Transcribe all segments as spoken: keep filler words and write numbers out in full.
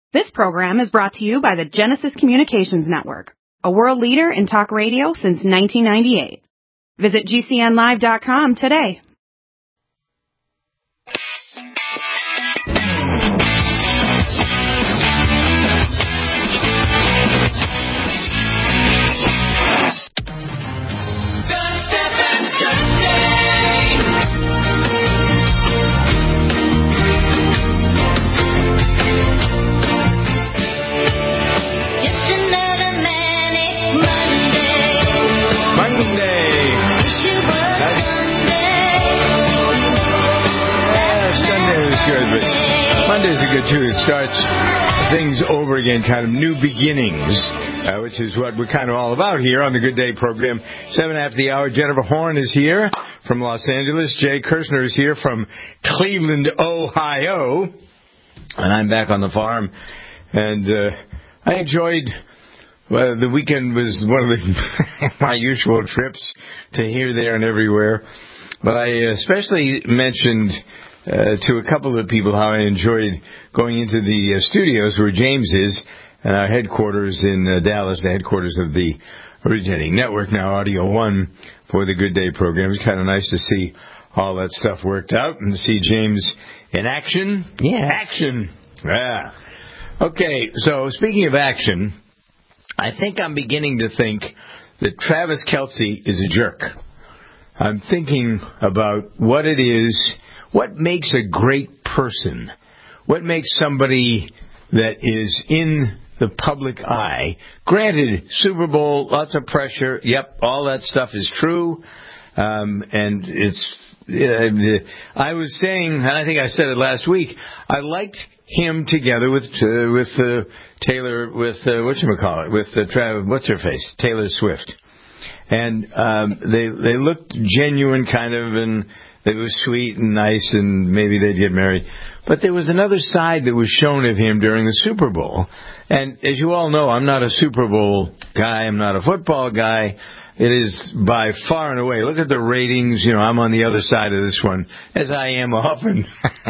This program is brought to you by the Genesis Communications Network, a world leader in talk radio since nineteen ninety-eight. Visit G C N live dot com today. Monday's are good, too. It starts things over again, kind of new beginnings, uh, which is what we're kind of all about here on the Good Day program. Seven after the hour, Jennifer Horn is here from Los Angeles. Jay Kirshner is here from Cleveland, Ohio. And I'm back on the farm. And uh, I enjoyed... Well, the weekend was one of the my usual trips to here, there, and everywhere. But I especially mentioned... Uh, to a couple of people how I enjoyed going into the uh, studios where James is, and our headquarters in uh, Dallas, the headquarters of the originating network, now Audio One, for the Good Day program. It's kind of nice to see all that stuff worked out and to see James in action. Yeah, action. Yeah. Okay, so speaking of action, I think I'm beginning to think that Travis Kelce is a jerk. I'm thinking about what it is... What makes a great person? What makes somebody that is in the public eye? Granted, Super Bowl, lots of pressure. Yep, all that stuff is true. Um, and it's, uh, I was saying, and I think I said it last week, I liked him together with uh, with uh, Taylor, with, uh, whatchamacallit, with uh, Travis, what's her face? Taylor Swift. And um, they they looked genuine, kind of, and it was sweet and nice, and maybe they'd get married. But there was another side that was shown of him during the Super Bowl. And as you all know, I'm not a Super Bowl guy. I'm not a football guy. It is by far and away. Look at the ratings. You know, I'm on the other side of this one, as I am often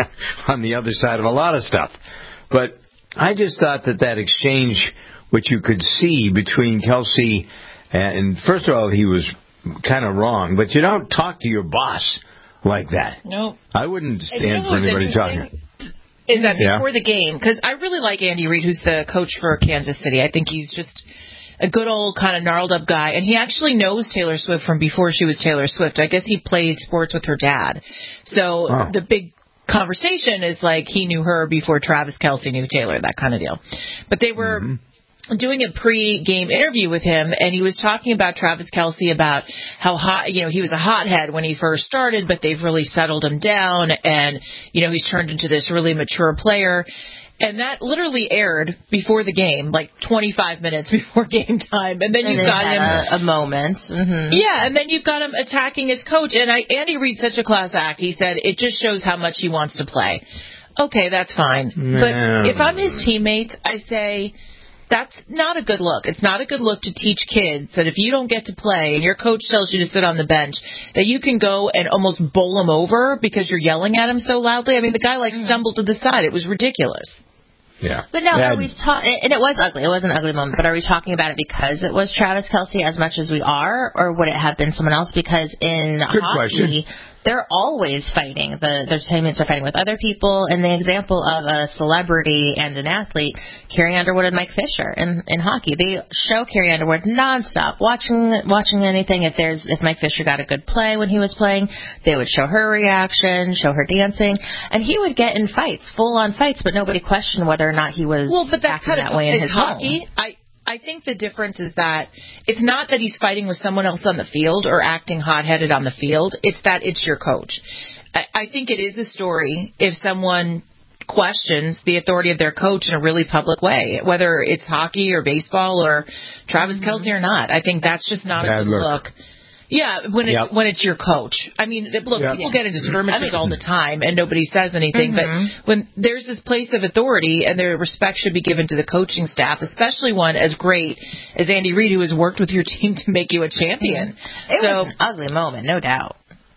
on the other side of a lot of stuff. But I just thought that that exchange, which you could see between Kelce and, first of all, he was kind of wrong. But you don't talk to your boss like that. No. I wouldn't stand for anybody talking. Is that before yeah. the game? Because I really like Andy Reid, who's the coach for Kansas City. I think he's just a good old kind of gnarled up guy. And he actually knows Taylor Swift from before she was Taylor Swift. I guess he played sports with her dad. So oh. the big conversation is like he knew her before Travis Kelce knew Taylor, that kind of deal. But they were... Mm-hmm. doing a pre-game interview with him, and he was talking about Travis Kelce, about how hot, you know, he was a hothead when he first started, but they've really settled him down, and, you know, he's turned into this really mature player. And that literally aired before the game, like twenty-five minutes before game time. And then and you've got him... A, a moment. Mm-hmm. Yeah, and then you've got him attacking his coach. And I, Andy Reid's such a class act. He said, it just shows how much he wants to play. Okay, that's fine. No. But if I'm his teammate, I say... That's not a good look. It's not a good look to teach kids that if you don't get to play and your coach tells you to sit on the bench, that you can go and almost bowl him over because you're yelling at him so loudly. I mean, the guy, like, stumbled to the side. It was ridiculous. Yeah. But now, are we ta- and it was ugly. It was an ugly moment. But are we talking about it because it was Travis Kelce as much as we are, or would it have been someone else? Because in Good hockey... question. They're always fighting. The, the teammates are fighting with other people. And the example of a celebrity and an athlete, Carrie Underwood and Mike Fisher in, in hockey, they show Carrie Underwood nonstop watching watching anything. If there's if Mike Fisher got a good play when he was playing, they would show her reaction, show her dancing, and he would get in fights, full on fights, but nobody questioned whether or not he was well, but acting that, that way in his hockey. home. I I think the difference is that it's not that he's fighting with someone else on the field or acting hot-headed on the field. It's that it's your coach. I, I think it is a story if someone questions the authority of their coach in a really public way, whether it's hockey or baseball or Travis mm-hmm. Kelce or not. I think that's just not Bad a good look. look. Yeah, when it's yep. when it's your coach. I mean, look, yep. people get into skirmishes I mean, all the time, and nobody says anything. Mm-hmm. But when there's this place of authority, and their respect should be given to the coaching staff, especially one as great as Andy Reid, who has worked with your team to make you a champion. It so, was an ugly moment, no doubt.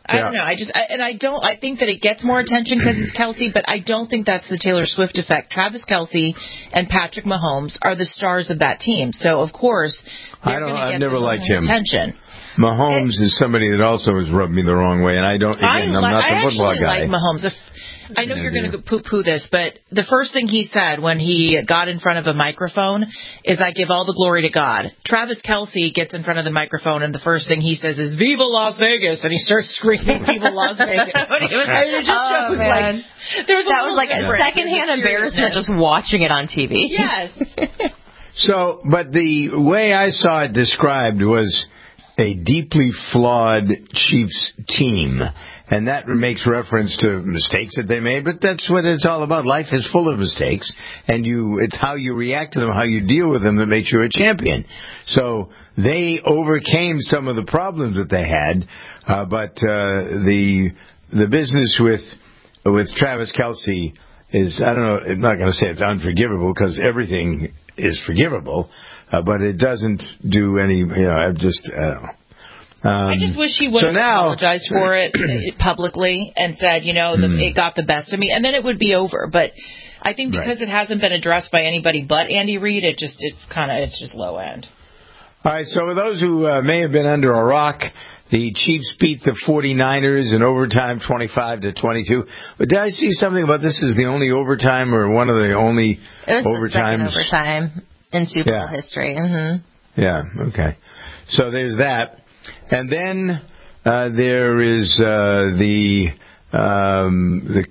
I yeah. don't know. I just I, and I don't. I think that it gets more attention because it's Kelce, but I don't think that's the Taylor Swift effect. Travis Kelce and Patrick Mahomes are the stars of that team, so of course they're going to get I've never liked him. attention. Mahomes it, is somebody that also has rubbed me the wrong way, and I don't. Again, I I'm not the I football guy. I actually like Mahomes. If, I know you're going to poo-poo this, but the first thing he said when he got in front of a microphone is, "I give all the glory to God." Travis Kelce gets in front of the microphone, and the first thing he says is, "Viva Las Vegas!" and he starts screaming, "Viva Las Vegas!" When he was, I mean, it just oh, shows man. like there was that was like a secondhand embarrassment just watching it on T V. Yes. So, but the way I saw it described was a deeply flawed Chiefs team. And that makes reference to mistakes that they made, but that's what it's all about. Life is full of mistakes, and you it's how you react to them, how you deal with them that makes you a champion. So they overcame some of the problems that they had, uh, but uh, the the business with with Travis Kelce is, I don't know, I'm not going to say it's unforgivable because everything is forgivable, uh, but it doesn't do any, you know, I just, I don't know. Um, I just wish he would so have now, apologized for it publicly and said, you know, the, mm. it got the best of me, and then it would be over. But I think because right. it hasn't been addressed by anybody but Andy Reid, it just it's kind of it's just low end. All right, so for those who uh, may have been under a rock, the Chiefs beat the forty-niners in overtime, twenty-five to twenty-two. But did I see something about this is the only overtime or one of the only it was overtimes? The second overtime in Super Bowl yeah. history. Mm-hmm. Yeah. Okay. So there's that. And then uh, there is uh, the, um, the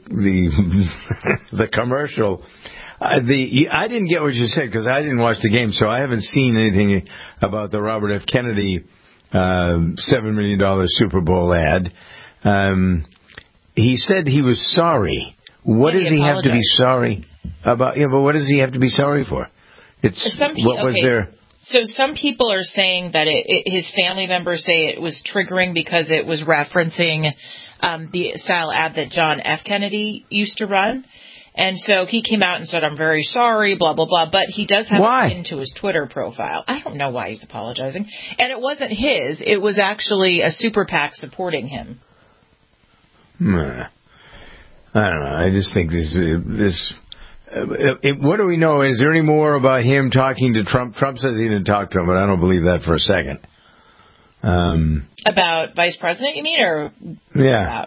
the the commercial. Uh, the I didn't get what you said because I didn't watch the game, so I haven't seen anything about the Robert F. Kennedy uh, seven million dollars Super Bowl ad. Um, he said he was sorry. What yeah, does he, he have to be sorry about? Yeah, but what does he have to be sorry for? It's Some, what was okay. there? So some people are saying that it, it, his family members say it was triggering because it was referencing um, the style ad that John F. Kennedy used to run. And so he came out and said, I'm very sorry, blah, blah, blah. But he does have why? it into his Twitter profile. I don't know why he's apologizing. And it wasn't his. It was actually a super PAC supporting him. Nah. I don't know. I just think this... this Uh, it, what do we know? Is there any more about him talking to Trump? Trump says he didn't talk to him, but I don't believe that for a second. Um, about Vice President, you mean, or yeah,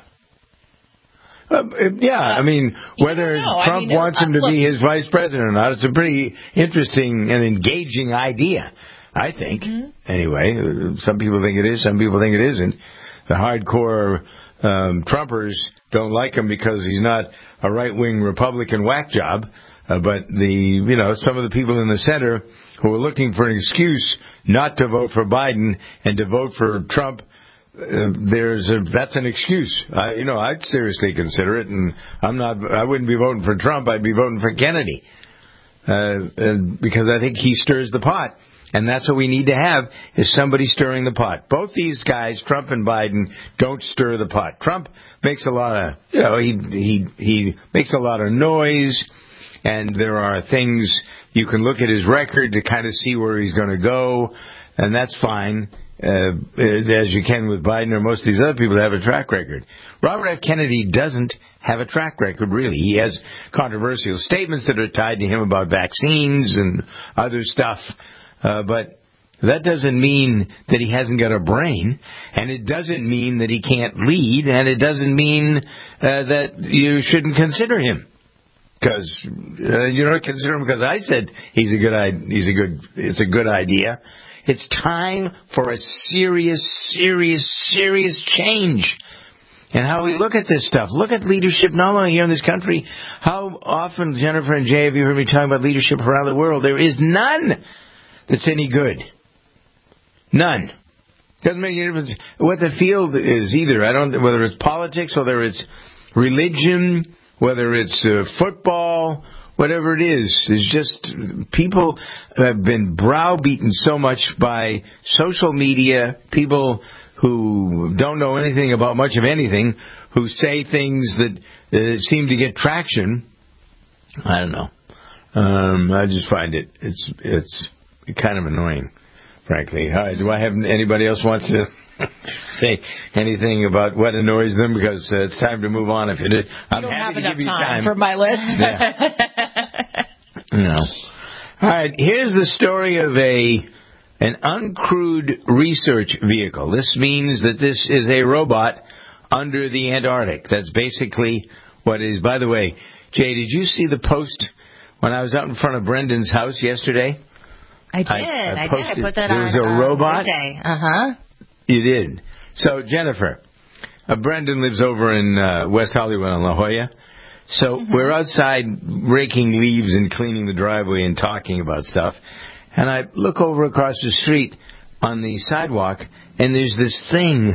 uh, yeah. I mean, whether Trump I mean, wants him to uh, be his vice president or not, it's a pretty interesting and engaging idea. I think. Mm-hmm. Anyway, some people think it is, some people think it isn't. The hardcore um, Trumpers don't like him because he's not a right-wing Republican whack job. Uh, but the, you know, some of the people in the center who are looking for an excuse not to vote for Biden and to vote for Trump, uh, there's a, that's an excuse. I, you know, I'd seriously consider it, and I'm not. I wouldn't be voting for Trump. I'd be voting for Kennedy, uh, and because I think he stirs the pot. And that's what we need to have, is somebody stirring the pot. Both these guys, Trump and Biden, don't stir the pot. Trump makes a lot of, you know, he he he makes a lot of noise, and there are things you can look at his record to kind of see where he's going to go, and that's fine, uh, as you can with Biden or most of these other people that have a track record. Robert F. Kennedy doesn't have a track record, really. He has controversial statements that are tied to him about vaccines and other stuff. Uh, but that doesn't mean that he hasn't got a brain, and it doesn't mean that he can't lead, and it doesn't mean uh, that you shouldn't consider him. Because uh, you don't consider him because I said he's a good, he's a good, it's a good idea. It's time for a serious, serious, serious change. And how we look at this stuff. Look at leadership not only here in this country. How often, Jennifer and Jay, have you heard me talking about leadership around the world? There is none that's any good. None. Doesn't make any difference what the field is either. I don't, whether it's politics, whether it's religion, whether it's uh, football, whatever it is. It's just people have been browbeaten so much by social media, people who don't know anything about much of anything, who say things that uh, seem to get traction. I don't know. Um, I just find it, it's, it's, kind of annoying. frankly. All right, do I have anybody else wants to say anything about what annoys them? Because uh, it's time to move on. If it is, I'm you don't happy have to enough give you time, time for my list. Yeah. No. All right, here's the story of a an uncrewed research vehicle. This means that this is a robot under the Antarctic. That's basically what it is. By the way, Jay, did you see the post when I was out in front of Brendan's house yesterday? I did. I, I, I did. I put that there on. There was a um, robot. Uh huh. You did. So Jennifer, uh, Brendan lives over in uh, West Hollywood on La Jolla. So mm-hmm. we're outside raking leaves and cleaning the driveway and talking about stuff. And I look over across the street on the sidewalk, and there's this thing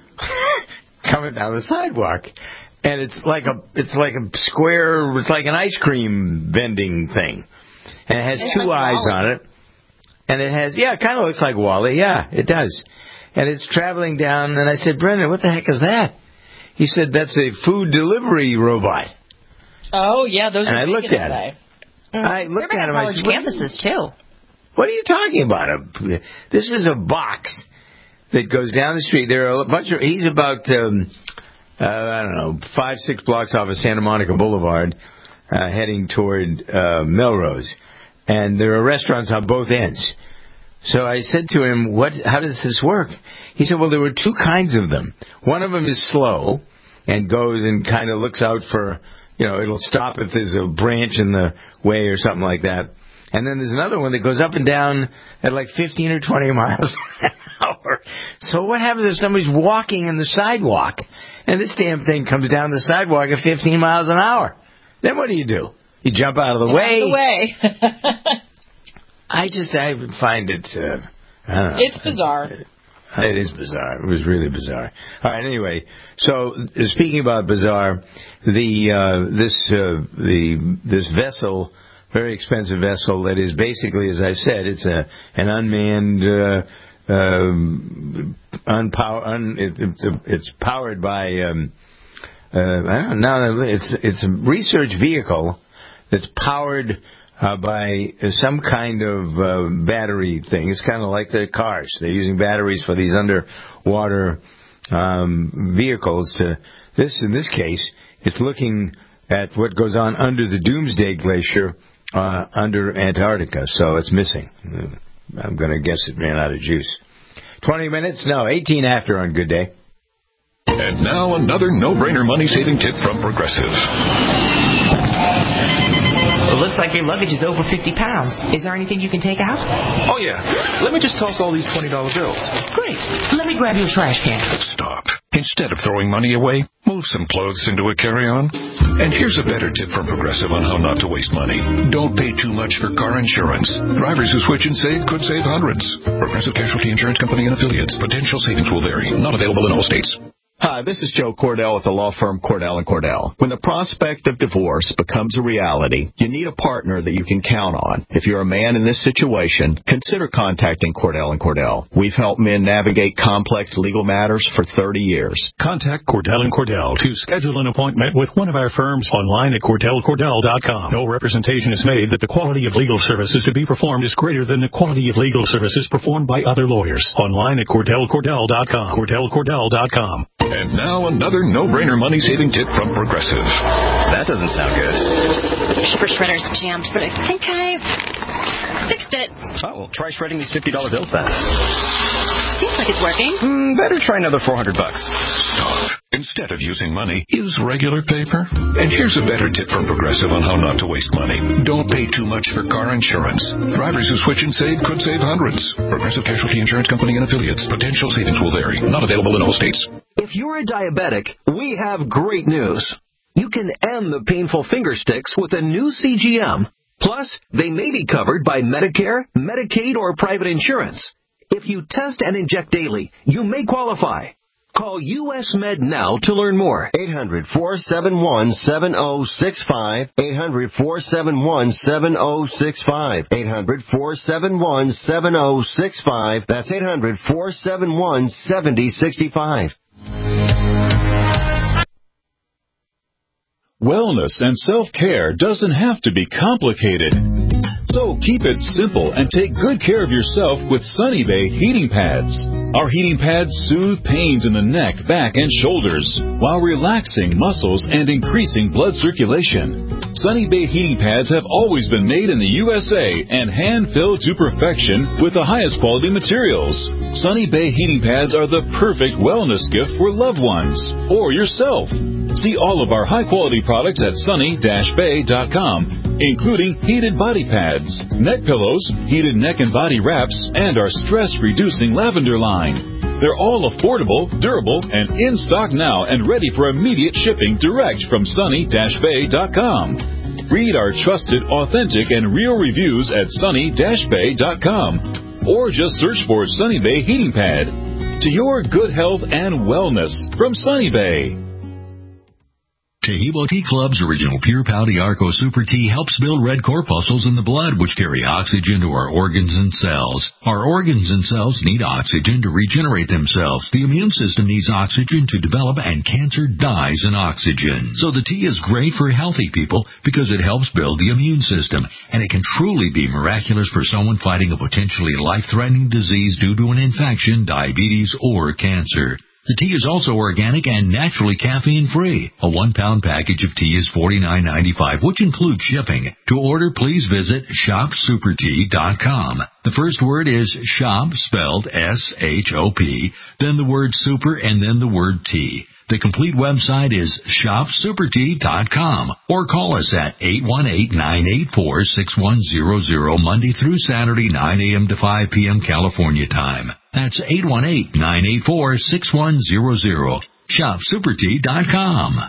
coming down the sidewalk. And it's like a it's like a square, it's like an ice cream vending thing. And it has it's two like eyes Wally. on it. And it has, yeah, it kind of looks like Wally. Yeah, it does. And it's traveling down. And I said, Brendan, what the heck is that? He said, that's a food delivery robot. Oh, yeah, those and are I looked at it. Mm. I looked They're at him. college I said, campuses, too. What are you talking about? This is a box that goes down the street. There are a bunch of, he's about, um, uh, I don't know, five, six blocks off of Santa Monica Boulevard, uh, heading toward uh, Melrose. And there are restaurants on both ends. So I said to him, "What? How does this work?" He said, well, there were two kinds of them. One of them is slow and goes and kind of looks out for, you know, it'll stop if there's a branch in the way or something like that. And then there's another one that goes up and down at like fifteen or twenty miles an hour. So what happens if somebody's walking in the sidewalk and this damn thing comes down the sidewalk at fifteen miles an hour? Then what do you do? You jump out of the way. Out of the way. I just, I find it, uh, I don't know. It's bizarre. It is bizarre. It was really bizarre. All right, anyway, so uh, speaking about bizarre, the, uh, this, uh, the, this vessel, very expensive vessel that is basically, as I said, it's a, an unmanned, uh, um, unpower, un, it, it, it's powered by, um, uh, I don't know, it's, it's a research vehicle that's powered Uh, by uh, some kind of uh, battery thing. It's kind of like the cars. They're using batteries for these underwater um, vehicles. To this, in this case, it's looking at what goes on under the Doomsday Glacier uh, under Antarctica. So it's missing. I'm going to guess it ran out of juice. twenty minutes? No, eighteen after on Good Day. And now another no-brainer money-saving tip from Progressive. It looks like your luggage is over fifty pounds. Is there anything you can take out? Oh, yeah. Let me just toss all these twenty dollar bills. Great. Let me grab your trash can. Stop. Instead of throwing money away, move some clothes into a carry-on. And here's a better tip from Progressive on how not to waste money. Don't pay too much for car insurance. Drivers who switch and save could save hundreds. Progressive Casualty Insurance Company and Affiliates. Potential savings will vary. Not available in all states. Hi, this is Joe Cordell with the law firm Cordell and Cordell. When the prospect of divorce becomes a reality, you need a partner that you can count on. If you're a man in this situation, consider contacting Cordell and Cordell. We've helped men navigate complex legal matters for thirty years. Contact Cordell and Cordell to schedule an appointment with one of our firms online at cordell cordell dot com. No representation is made that the quality of legal services to be performed is greater than the quality of legal services performed by other lawyers. Online at cordell cordell dot com. cordell cordell dot com. And now another no-brainer money-saving tip from Progressive. That doesn't sound good. Paper shredder's jammed, but I think I fixed it. Oh, well, try shredding these fifty dollar bills then. Seems like it's working. Mm, better try another four hundred bucks. Stop. Instead of using money, use regular paper. And here's a better tip from Progressive on how not to waste money. Don't pay too much for car insurance. Drivers who switch and save could save hundreds. Progressive Casualty Insurance Company and Affiliates. Potential savings will vary. Not available in all states. If you're a diabetic, we have great news. You can end the painful finger sticks with a new C G M. Plus, they may be covered by Medicare, Medicaid, or private insurance. If you test and inject daily, you may qualify. Call U S Med now to learn more. eight hundred, four seven one, seven oh six five. eight hundred, four seven one, seven oh six five. eight hundred, four seven one, seven oh six five. That's eight hundred, four seven one, seven oh six five. Wellness and self-care doesn't have to be complicated. So keep it simple and take good care of yourself with Sunny Bay heating pads. Our heating pads soothe pains in the neck, back, and shoulders while relaxing muscles and increasing blood circulation. Sunny Bay heating pads have always been made in the U S A and hand-filled to perfection with the highest quality materials. Sunny Bay heating pads are the perfect wellness gift for loved ones or yourself. See all of our high-quality products at sunny dash bay dot com, including heated body pads, neck pillows, heated neck and body wraps, and our stress-reducing lavender line. They're all affordable, durable, and in stock now and ready for immediate shipping direct from sunny dash bay dot com. Read our trusted, authentic, and real reviews at sunny dash bay dot com or just search for Sunny Bay Heating Pad. To your good health and wellness from Sunny Bay. Tehibo Tea Club's original Pure Pouty Arco Super Tea helps build red corpuscles in the blood, which carry oxygen to our organs and cells. Our organs and cells need oxygen to regenerate themselves. The immune system needs oxygen to develop, and cancer dies in oxygen. So the tea is great for healthy people because it helps build the immune system, and it can truly be miraculous for someone fighting a potentially life-threatening disease due to an infection, diabetes, or cancer. The tea is also organic and naturally caffeine-free. A one-pound package of tea is forty-nine ninety-five, which includes shipping. To order, please visit shop super tea dot com. The first word is shop, spelled S H O P, then the word super, and then the word tea. The complete website is shop super tea dot com, or call us at eight one eight, nine eight four, six one zero zero Monday through Saturday, nine a.m. to five p.m. California time. That's eight one eight, nine eight four, six one zero zero. shop super tea dot com.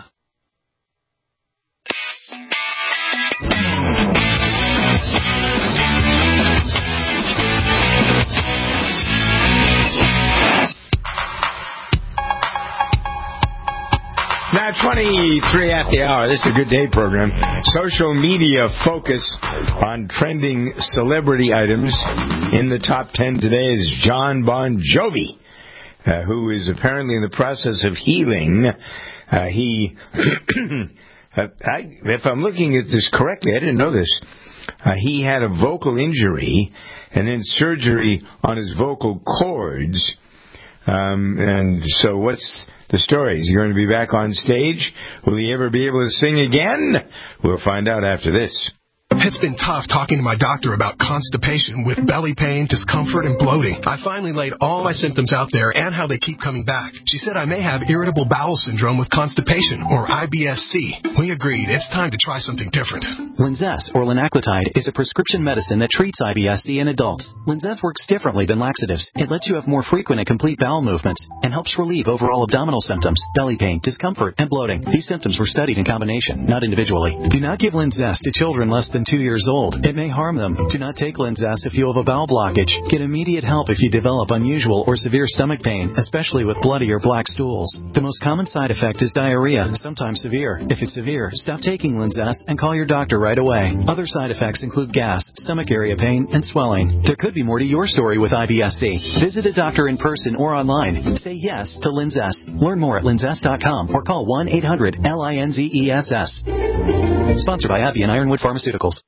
Now, twenty-three at the hour. This is a Good Day program. Social media focus on trending celebrity items. In the top ten today is John Bon Jovi, uh, who is apparently in the process of healing. Uh, he, uh, I, if I'm looking at this correctly, I didn't know this. Uh, he had a vocal injury and then surgery on his vocal cords. Um, and so what's the story? Is he going to be back on stage? Will he ever be able to sing again? We'll find out after this. It's been tough talking to my doctor about constipation with belly pain, discomfort, and bloating. I finally laid all my symptoms out there and how they keep coming back. She said I may have irritable bowel syndrome with constipation, or I B S C. We agreed it's time to try something different. Linzess, or linaclotide, is a prescription medicine that treats I B S C in adults. Linzess works differently than laxatives. It lets you have more frequent and complete bowel movements and helps relieve overall abdominal symptoms, belly pain, discomfort, and bloating. These symptoms were studied in combination, not individually. Do not give Linzess to children less than two years old. It may harm them. Do not take Linzess if you have a bowel blockage. Get immediate help if you develop unusual or severe stomach pain, especially with bloody or black stools. The most common side effect is diarrhea, sometimes severe. If it's severe, stop taking Linzess and call your doctor right away. Other side effects include gas, stomach area pain, and swelling. There could be more to your story with I B S C. Visit a doctor in person or online. Say yes to Linzess. Learn more at linzess dot com or call one eight hundred L I N Z E S S. Sponsored by Abbey and Ironwood Pharmaceuticals.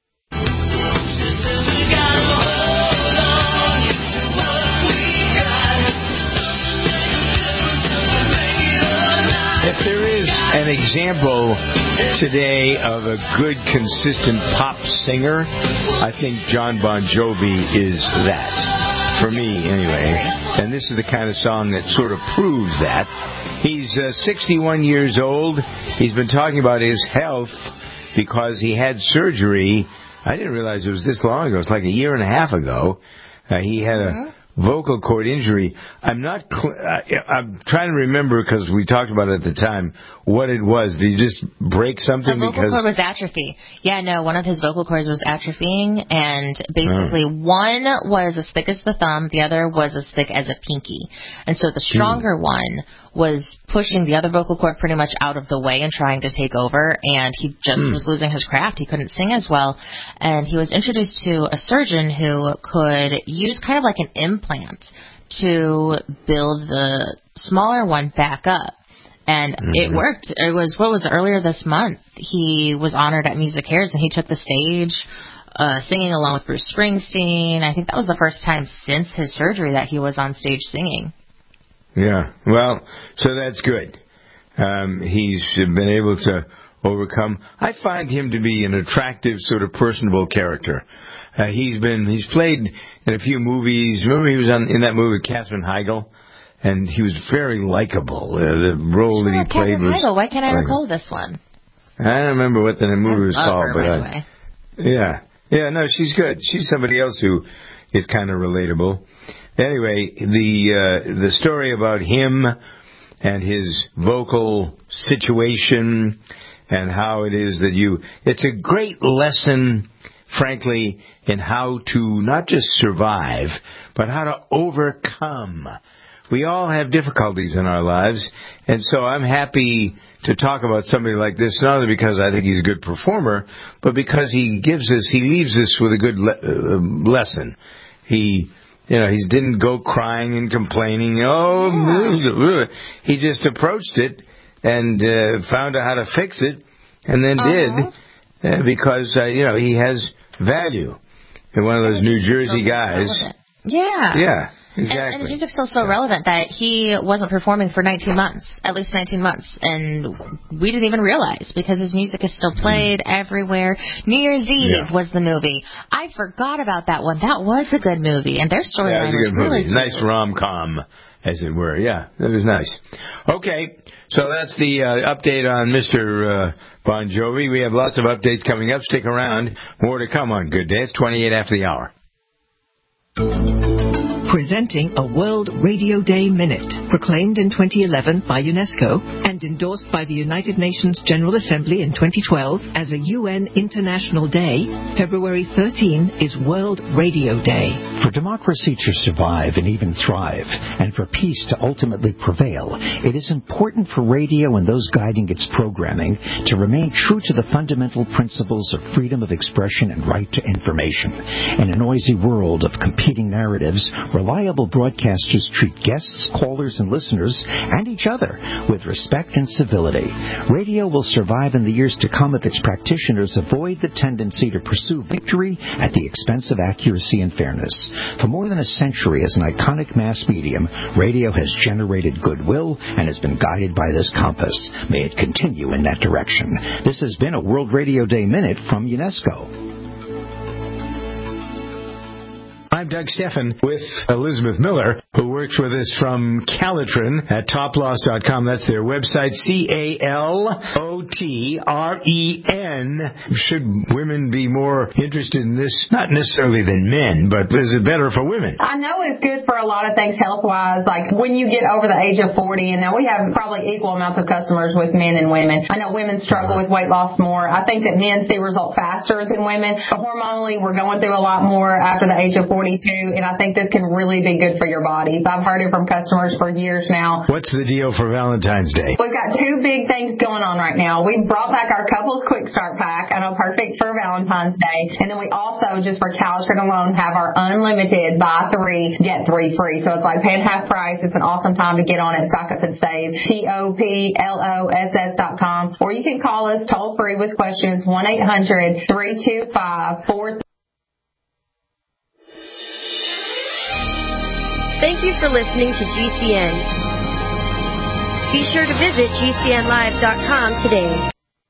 If there is an example today of a good, consistent pop singer, I think John Bon Jovi is that. For me, anyway. And this is the kind of song that sort of proves that. He's uh, sixty-one years old. He's been talking about his health because he had surgery. I didn't realize it was this long ago. It's like a year and a half ago. Uh, he had a vocal cord injury. I'm not. Cl- I, I'm trying to remember because we talked about it at the time what it was. Did he just break something? The vocal because cord was atrophy. Yeah, no, one of his vocal cords was atrophying, and basically oh. one was as thick as the thumb, the other was as thick as a pinky. And so the stronger mm. one was pushing the other vocal cord pretty much out of the way and trying to take over, and he just mm. was losing his craft. He couldn't sing as well, and he was introduced to a surgeon who could use kind of like an implant to build the smaller one back up. And mm-hmm. it worked. It was, what was it, earlier this month, he was honored at Music Cares, and he took the stage uh, singing along with Bruce Springsteen. I think that was the first time since his surgery that he was on stage singing. Yeah, well, so that's good. Um, he's been able to overcome. I find him to be an attractive, sort of personable character. Uh, he's been he's played in a few movies. Remember, he was on in that movie with Katherine Heigl, and he was very likable. Uh, the role sure, that he played Katherine was. Heigl. Why can't I like, recall this one? I don't remember what the movie was I love called, her, but by I, the way. yeah, yeah, no, she's good. She's somebody else who is kind of relatable. Anyway, the uh, the story about him and his vocal situation and how it is that you... It's a great lesson, frankly, in how to not just survive, but how to overcome. We all have difficulties in our lives, and so I'm happy to talk about somebody like this, not only because I think he's a good performer, but because he gives us, he leaves us with a good le- uh, lesson. He... You know, he didn't go crying and complaining. Oh, yeah. He just approached it and uh, found out how to fix it, and then uh-huh. did uh, because uh, you know he has value. And one of those New Jersey guys. Relevant. Yeah. Yeah. Exactly. And, and his music's still so relevant that he wasn't performing for nineteen months, at least nineteen months, and we didn't even realize because his music is still played mm. everywhere. New Year's Eve yeah. was the movie. I forgot about that one. That was a good movie, and their storyline yeah, was, was really movie. Nice rom-com, as it were. Yeah, that was nice. Okay, so that's the uh, update on Mister Uh, Bon Jovi. We have lots of updates coming up. Stick around. More to come on Good Day. It's twenty-eight after the hour. Presenting a World Radio Day Minute, proclaimed in twenty eleven by UNESCO and endorsed by the United Nations General Assembly in twenty twelve as a U N International Day. February thirteenth is World Radio Day. For democracy to survive and even thrive, and for peace to ultimately prevail, it is important for radio and those guiding its programming to remain true to the fundamental principles of freedom of expression and right to information. In a noisy world of competing narratives, reliable broadcasters treat guests, callers, and listeners, and each other, with respect and civility. Radio will survive in the years to come if its practitioners avoid the tendency to pursue victory at the expense of accuracy and fairness. For more than a century as an iconic mass medium, radio has generated goodwill and has been guided by this compass. May it continue in that direction. This has been a World Radio Day Minute from UNESCO. I'm Doug Steffen with Elizabeth Miller, who works with us from Calitrin at top loss dot com. That's their website, C A L O T R E N. Should women be more interested in this? Not necessarily than men, but is it better for women? I know it's good for a lot of things health-wise, like when you get over the age of forty, and now we have probably equal amounts of customers with men and women. I know women struggle with weight loss more. I think that men see results faster than women. But hormonally, we're going through a lot more after the age of forty. Too, and I think this can really be good for your body. I've heard it from customers for years now. What's the deal for Valentine's Day? We've got two big things going on right now. We brought back our Couples Quick Start Pack. I know, perfect for Valentine's Day. And then we also, just for Calitrin alone, have our unlimited buy three, get three free. So it's like paying half price. It's an awesome time to get on it, stock up and save. T O P L O S S dot com. Or you can call us toll free with questions, one eight hundred three two five four three. Thank you for listening to G C N. Be sure to visit G C N live dot com today.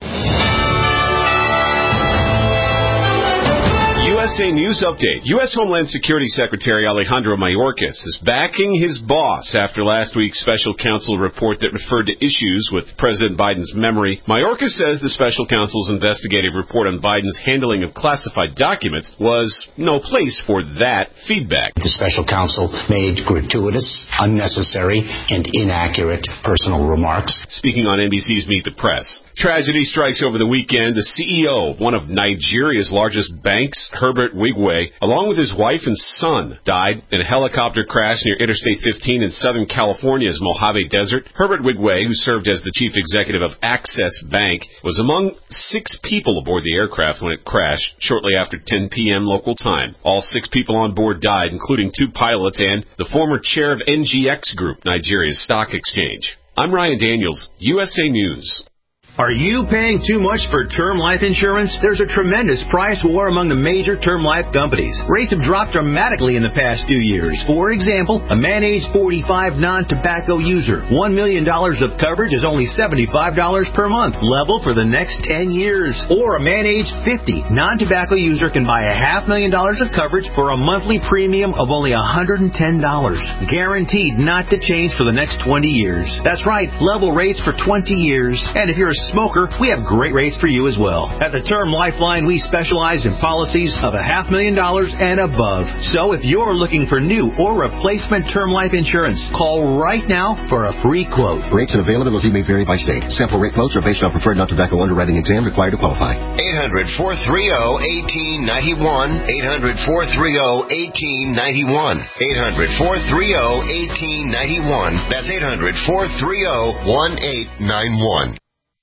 U S A News Update. U S Homeland Security Secretary Alejandro Mayorkas is backing his boss after last week's special counsel report that referred to issues with President Biden's memory. Mayorkas says the special counsel's investigative report on Biden's handling of classified documents was no place for that feedback. The special counsel made gratuitous, unnecessary, and inaccurate personal remarks. Speaking on N B C's Meet the Press. Tragedy strikes over the weekend. The C E O of one of Nigeria's largest banks, Herbert Wigwe, along with his wife and son, died in a helicopter crash near Interstate fifteen in Southern California's Mojave Desert. Herbert Wigwe, who served as the chief executive of Access Bank, was among six people aboard the aircraft when it crashed shortly after ten p.m. local time. All six people on board died, including two pilots and the former chair of N G X Group, Nigeria's stock exchange. I'm Ryan Daniels, U S A News. Are you paying too much for term life insurance? There's a tremendous price war among the major term life companies. Rates have dropped dramatically in the past two years. For example, a man age forty-five non-tobacco user, one million dollars of coverage is only seventy-five dollars per month, level for the next ten years. Or a man age fifty non-tobacco user can buy a half million dollars of coverage for a monthly premium of only one hundred ten dollars. Guaranteed not to change for the next twenty years. That's right, level rates for twenty years. And if you're a smoker, we have great rates for you as well. At the Term Lifeline, we specialize in policies of a half million dollars and above. So if you're looking for new or replacement term life insurance, call right now for a free quote. Rates and availability may vary by state. Sample rate quotes are based on preferred non-tobacco underwriting exam required to qualify. eight hundred, four three zero, one eight nine one. eight hundred, four three zero, one eight nine one. eight hundred, four three zero, one eight nine one. That's eight hundred, four three zero, one eight nine one.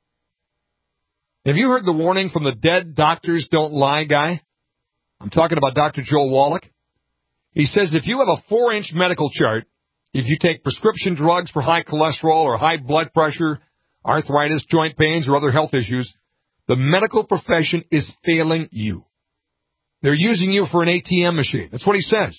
Have you heard the warning from the Dead Doctors Don't Lie guy? I'm talking about Doctor Joel Wallach. He says if you have a four-inch medical chart, if you take prescription drugs for high cholesterol or high blood pressure, arthritis, joint pains, or other health issues, the medical profession is failing you. They're using you for an A T M machine. That's what he says.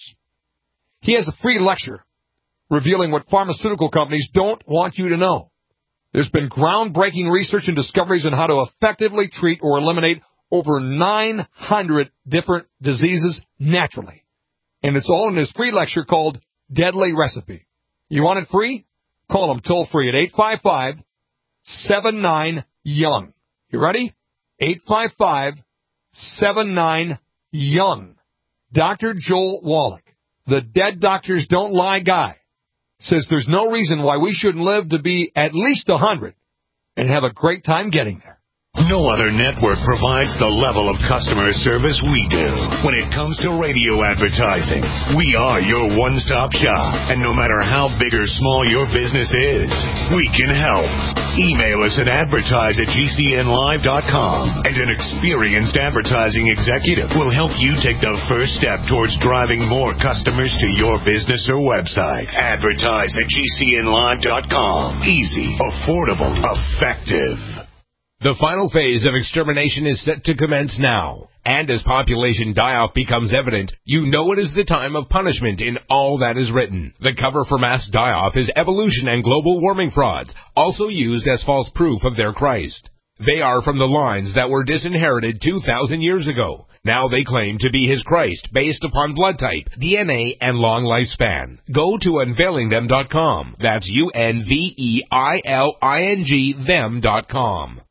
He has a free lecture revealing what pharmaceutical companies don't want you to know. There's been groundbreaking research and discoveries on how to effectively treat or eliminate over nine hundred different diseases naturally. And it's all in his free lecture called Deadly Recipe. You want it free? Call him toll free at eight five five, seven nine, young. You ready? eight five five, seven nine, young. Doctor Joel Wallach, the Dead Doctors Don't Lie guy, says there's no reason why we shouldn't live to be at least one hundred and have a great time getting there. No other network provides the level of customer service we do. When it comes to radio advertising, we are your one-stop shop. And no matter how big or small your business is, we can help. Email us at advertise at G C N live dot com, and an experienced advertising executive will help you take the first step towards driving more customers to your business or website. Advertise at G C N live dot com. Easy, affordable, effective. The final phase of extermination is set to commence now. And as population die-off becomes evident, you know it is the time of punishment in all that is written. The cover for mass die-off is evolution and global warming frauds, also used as false proof of their Christ. They are from the lines that were disinherited two thousand years ago. Now they claim to be his Christ based upon blood type, D N A, and long lifespan. Go to unveiling them dot com. That's U N V E I L I N G them dot com.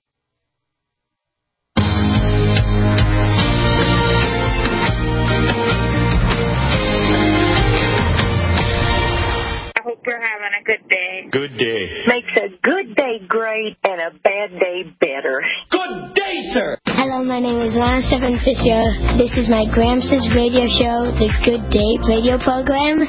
You're having a good day. Good day. Makes a good day great and a bad day better. Good day, sir. Hello, my name is Lana Stephen Fisher. This is my Gramps' radio show, the Good Day radio program.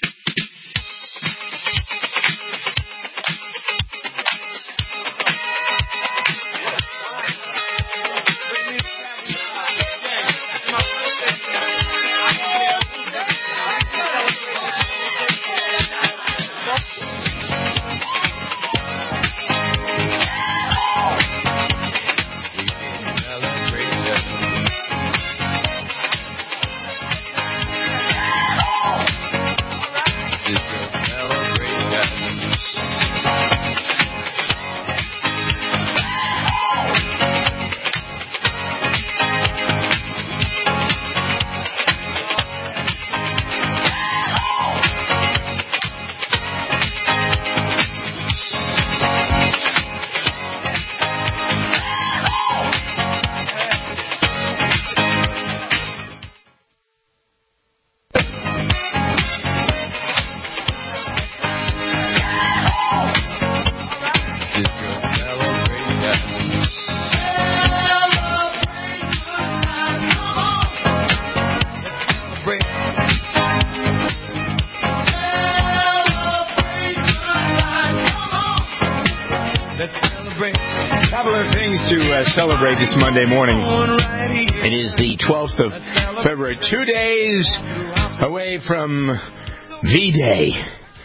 Celebrate this Monday morning. It is the twelfth of February, two days away from V-Day.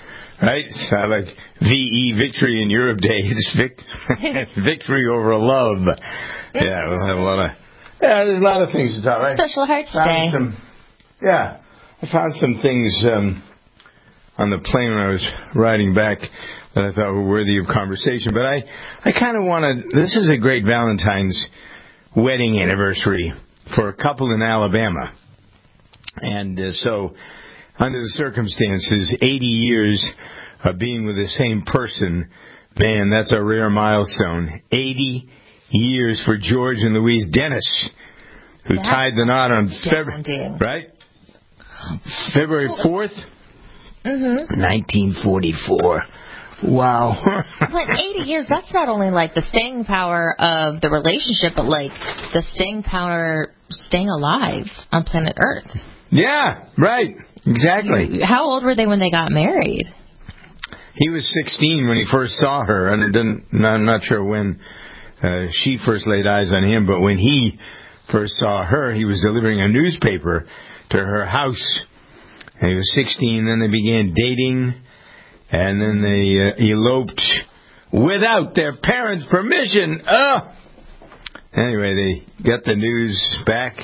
Right? It's not like V E, Victory in Europe Day. It's vic- victory over love. Yeah, we'll have a lot of... Yeah, there's a lot of things to talk about. Right? Special Hearts found Day. Some, yeah, I found some things um, on the plane when I was riding back that I thought were worthy of conversation. But I, I kind of want to... This is a great Valentine's wedding anniversary for a couple in Alabama. And uh, so, under the circumstances, eighty years of being with the same person, man, that's a rare milestone. eighty years for George and Louise Dennis, who that's tied the knot on February, right? February fourth, mm-hmm. nineteen forty-four. Wow. But eighty years, that's not only like the staying power of the relationship, but like the staying power, staying alive on planet Earth. Yeah, right. Exactly. How old were they when they got married? He was sixteen when he first saw her, and it didn't, I'm not sure when uh, she first laid eyes on him, but when he first saw her, he was delivering a newspaper to her house. And he was sixteen, then they began dating, and then they uh, eloped without their parents' permission. Oh! Anyway, they got the news back.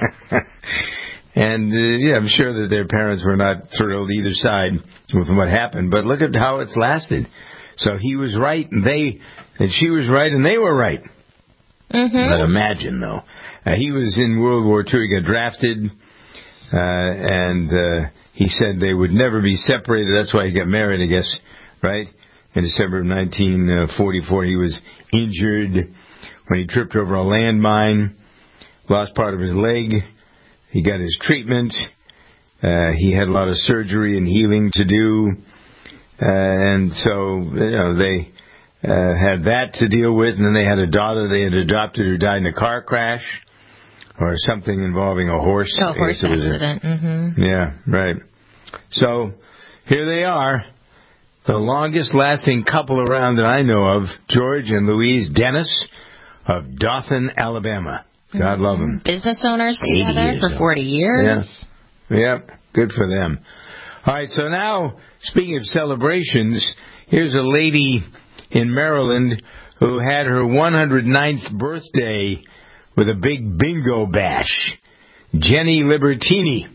And, uh, yeah, I'm sure that their parents were not thrilled either side with what happened. But look at how it's lasted. So he was right, and they, and she was right, and they were right. Mm-hmm. But imagine, though. Uh, he was in World War Two. He got drafted, uh, and uh, he said they would never be separated. That's why he got married, I guess, right? In December of nineteen forty-four, he was injured when he tripped over a landmine, lost part of his leg. He got his treatment. Uh, he had a lot of surgery and healing to do. Uh, and so, you know, they uh, had that to deal with. And then they had a daughter they had adopted who died in a car crash or something involving a horse. Oh, horse accident. A, mm-hmm. Yeah, right. So here they are, the longest lasting couple around that I know of, George and Louise Dennis of Dothan, Alabama. God love them. Business owners together for forty years. Yeah. Yep. Good for them. All right. So now, speaking of celebrations, here's a lady in Maryland who had her one hundred ninth birthday with a big bingo bash. Jenny Libertini.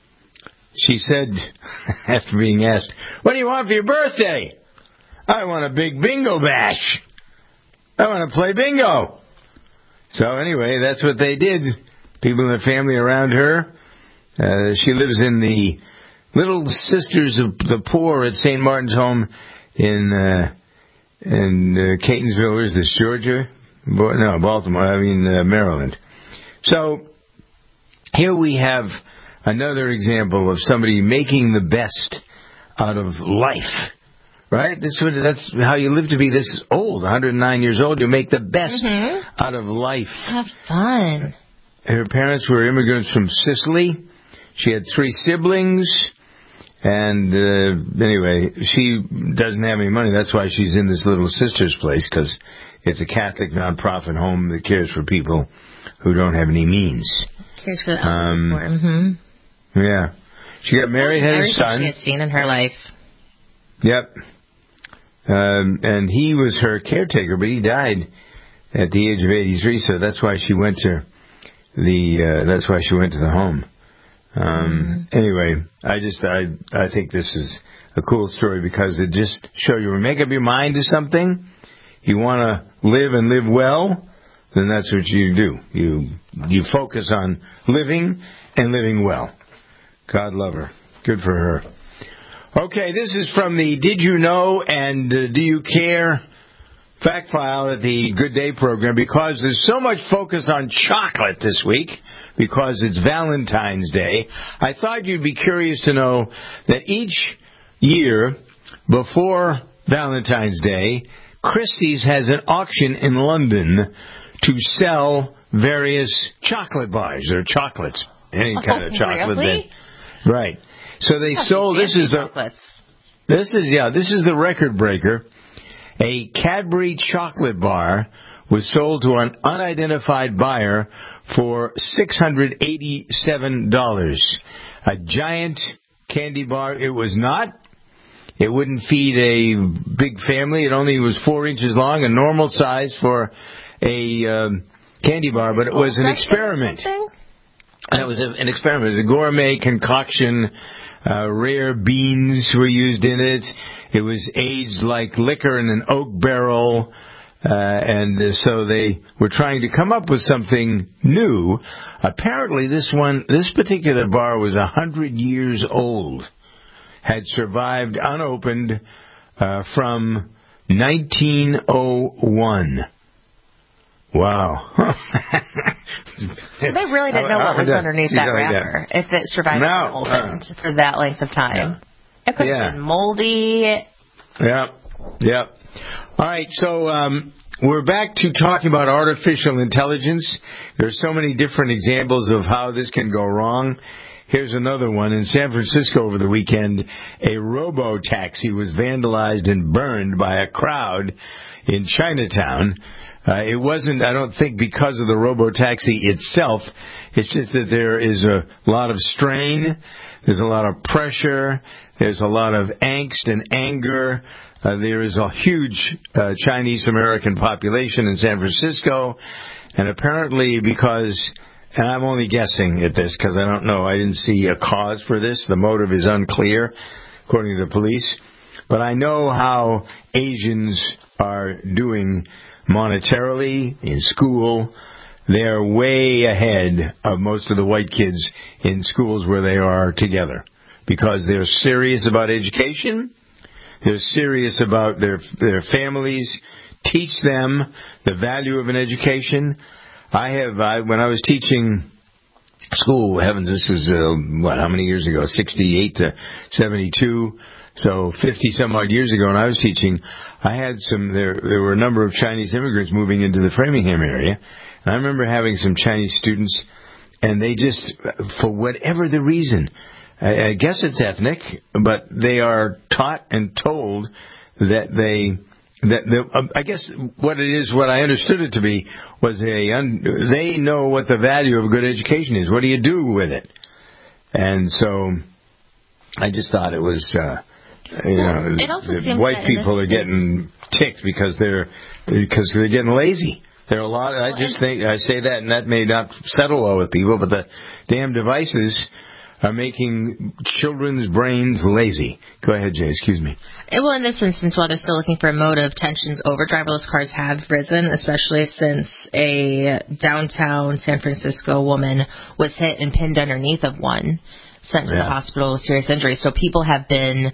She said, after being asked, "What do you want for your birthday?" "I want a big bingo bash. I want to play bingo." So anyway, that's what they did. People in the family around her. Uh, she lives in the Little Sisters of the Poor at Saint Martin's Home in uh, in uh, Catonsville. Where's this, Georgia? Bo- no, Baltimore. I mean uh, Maryland. So here we have another example of somebody making the best out of life. Right? That's, what, that's how you live to be this old, one hundred nine years old. You make the best mm-hmm. out of life. Have fun. Her parents were immigrants from Sicily. She had three siblings. And uh, anyway, she doesn't have any money. That's why she's in this Little Sisters place, because it's a Catholic nonprofit home that cares for people who don't have any means. Cares for the um, poor. Mm-hmm. Yeah. She got married, had a son. Everything she has seen in her life. Yep. Um, and he was her caretaker, but he died at the age of eighty-three, so that's why she went to the uh, that's why she went to the home. Um, mm-hmm. Anyway, I just I I think this is a cool story because it just shows you, make up your mind to something, you want to live and live well, then that's what you do. You you focus on living and living well. God love her. Good for her. Okay, this is from the Did You Know and uh, Do You Care fact file at the Good Day program, because there's so much focus on chocolate this week because it's Valentine's Day. I thought you'd be curious to know that each year before Valentine's Day, Christie's has an auction in London to sell various chocolate bars or chocolates, any kind of chocolate. Really? That, right. So they That's sold. This is the. Chocolates. This is yeah. This is the record breaker. A Cadbury chocolate bar was sold to an unidentified buyer for six hundred eighty-seven dollars. A giant candy bar. It was not. It wouldn't feed a big family. It only was four inches long, a normal size for a um, candy bar, but it was an experiment. And it was a, an experiment. It was a gourmet concoction. Uh, rare beans were used in it. It was aged like liquor in an oak barrel. Uh, and uh, so they were trying to come up with something new. Apparently this one, this particular bar was a hundred years old. Had survived unopened uh, from nineteen oh one. Wow. So they really didn't know what was underneath that wrapper, if it survived no, unopened uh, for that length of time. It could yeah. have been moldy. Yep, yep. All right, so um, we're back to talking about artificial intelligence. There's so many different examples of how this can go wrong. Here's another one. In San Francisco over the weekend, a robo-taxi was vandalized and burned by a crowd in Chinatown. Uh, it wasn't, I don't think, because of the robo-taxi itself. It's just that there is a lot of strain. There's a lot of pressure. There's a lot of angst and anger. Uh, there is a huge uh, Chinese-American population in San Francisco. And apparently because... And I'm only guessing at this because I don't know. I didn't see a cause for this. The motive is unclear, according to the police. But I know how Asians are doing monetarily in school. They're way ahead of most of the white kids in schools where they are together because they're serious about education. They're serious about their their families. Teach them the value of an education. I have, I, when I was teaching school, heavens, this was, uh, what, how many years ago? sixty-eight to seventy-two. So fifty some odd years ago when I was teaching, I had some, there, there were a number of Chinese immigrants moving into the Framingham area. And I remember having some Chinese students, and they just, for whatever the reason, I, I guess it's ethnic, but they are taught and told that they, That the, uh, I guess what it is, what I understood it to be, was a un, they know what the value of a good education is. What do you do with it? And so I just thought it was, uh, you well, know, it also the seems white people are getting ticked because they're because they're getting lazy. There are a lot. I just think I say that, and that may not settle well with people, but the damn devices are making children's brains lazy. Go ahead, Jay. Excuse me. Well, in this instance, while they're still looking for a motive, tensions over driverless cars have risen, especially since a downtown San Francisco woman was hit and pinned underneath of one, sent to yeah. the hospital with serious injuries. So people have been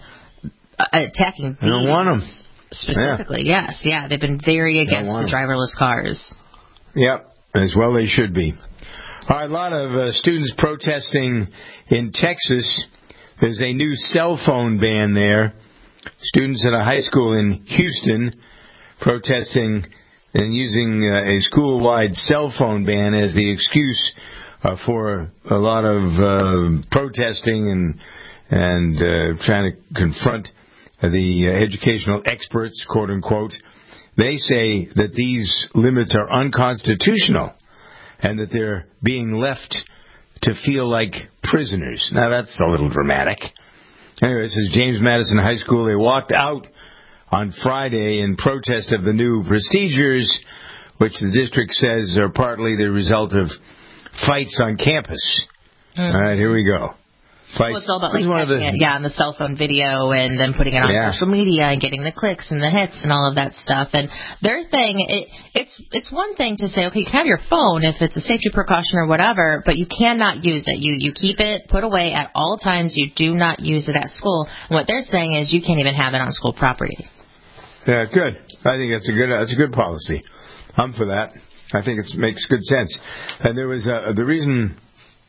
attacking these. I don't want them. Specifically, yeah. yes. Yeah, they've been very against the driverless cars. Yep, as well they should be. All right, a lot of uh, students protesting in Texas. There's a new cell phone ban there. Students at a high school in Houston protesting and using uh, a school-wide cell phone ban as the excuse uh, for a lot of uh, protesting and and uh, trying to confront the uh, educational experts, quote unquote. They say that these limits are unconstitutional and that they're being left to feel like prisoners. Now, that's a little dramatic. Anyway, this is James Madison High School. They walked out on Friday in protest of the new procedures, which the district says are partly the result of fights on campus. Mm. All right, here we go. Fights. Well, it's all about like catching the, it, yeah, on the cell phone video and then putting it on yeah. social media and getting the clicks and the hits and all of that stuff. And their thing, it, it's it's one thing to say, okay, you can have your phone if it's a safety precaution or whatever, but you cannot use it. You you keep it put away at all times. You do not use it at school. And what they're saying is you can't even have it on school property. Yeah, good. I think that's a good that's a good policy. I'm for that. I think it makes good sense. And there was uh, the reason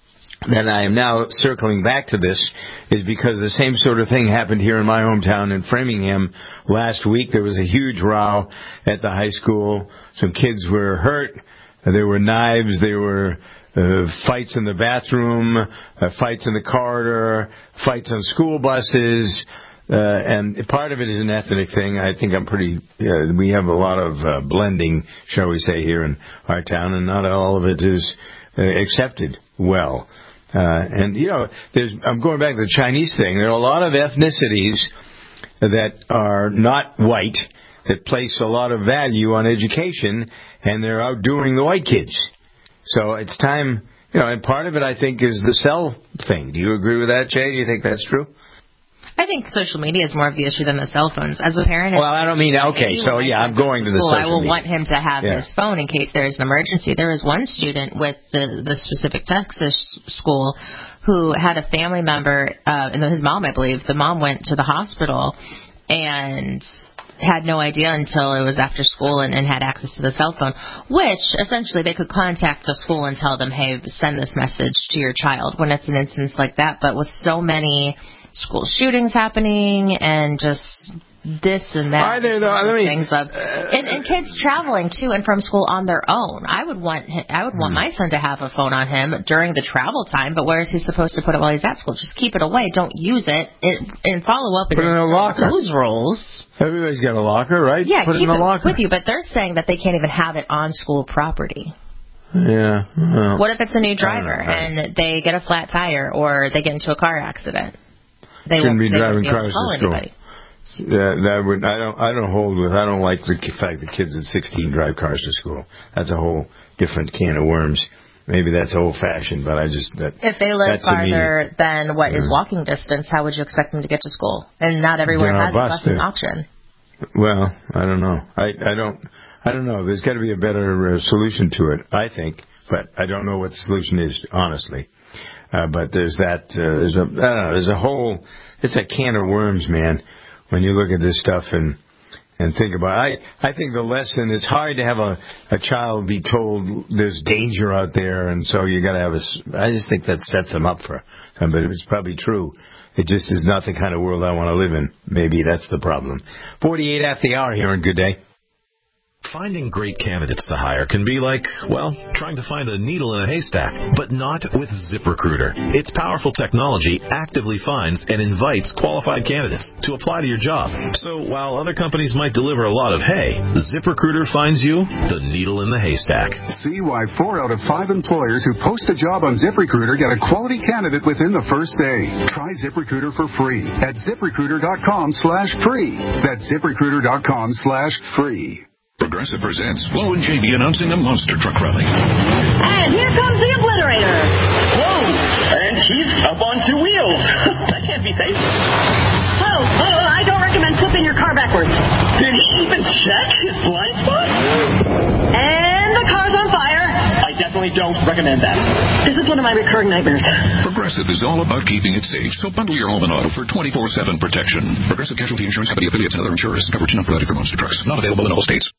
that I am now circling back to this is because the same sort of thing happened here in my hometown in Framingham last week. There was a huge row at the high school. Some kids were hurt. There were knives. There were uh, fights in the bathroom, uh, fights in the corridor, fights on school buses. Uh, and part of it is an ethnic thing. I think I'm pretty, uh, we have a lot of uh, blending, shall we say, here in our town, and not all of it is uh, accepted well. Uh, and, you know, there's, I'm going back to the Chinese thing. There are a lot of ethnicities that are not white that place a lot of value on education, and they're outdoing the white kids. So it's time, you know, and part of it, I think, is the cell thing. Do you agree with that, Jay? Do you think that's true? I think social media is more of the issue than the cell phones. As a parent, well, I don't mean okay. So yeah, I'm going to the school. social I will media. want him to have yeah. his phone in case there is an emergency. There was one student with the the specific Texas school who had a family member, uh, and his mom, I believe. The mom went to the hospital and had no idea until it was after school and, and had access to the cell phone, which essentially they could contact the school and tell them, hey, send this message to your child when it's an instance like that. But with so many school shootings happening and just this and that, I don't know. I mean, things of, and, and kids traveling to and from school on their own. I would want him, I would want my son to have a phone on him during the travel time, but where is he supposed to put it while he's at school? Just keep it away. Don't use it. it and follow up put it in a locker. Those rules. Everybody's got a locker, right? Yeah, put keep it in a it locker with you. But they're saying that they can't even have it on school property. Yeah. Well, what if it's a new driver and they get a flat tire or they get into a car accident? They shouldn't won't be they driving won't be able cars to call to school. anybody. Yeah, that would I don't I don't hold with I don't like the fact that kids at sixteen drive cars to school. That's a whole different can of worms. Maybe that's old fashioned, but I just that if they live farther me, than what yeah. is walking distance, how would you expect them to get to school? And not everywhere has a bus option. Well, I don't know. I I don't I don't know. There's got to be a better uh, solution to it, I think, but I don't know what the solution is honestly. Uh, but there's that uh, there's a I don't know, there's a whole it's a can of worms, man. When you look at this stuff and and think about it. I, I think the lesson, it's hard to have a, a child be told there's danger out there, and so you got to have a, I just think that sets them up for something, but it's probably true. It just is not the kind of world I want to live in. Maybe that's the problem. forty-eight after the hour here on Good Day. Finding great candidates to hire can be like, well, trying to find a needle in a haystack, but not with ZipRecruiter. Its powerful technology actively finds and invites qualified candidates to apply to your job. So while other companies might deliver a lot of hay, ZipRecruiter finds you the needle in the haystack. See why four out of five employers who post a job on ZipRecruiter get a quality candidate within the first day. Try ZipRecruiter for free at ZipRecruiter.com slash free. That's ZipRecruiter.com slash free. Progressive presents Flo and Jamie announcing the Monster Truck Rally. And here comes the Obliterator. Whoa! And he's up on two wheels. That can't be safe. Oh, oh, I don't recommend flipping your car backwards. Did he even check his blind spot? And the car's on fire. I definitely don't recommend that. This is one of my recurring nightmares. Progressive is all about keeping it safe, so bundle your home and auto for twenty-four seven protection. Progressive Casualty Insurance Company affiliates and other insurers. Coverage not provided for monster trucks. Not available in all states.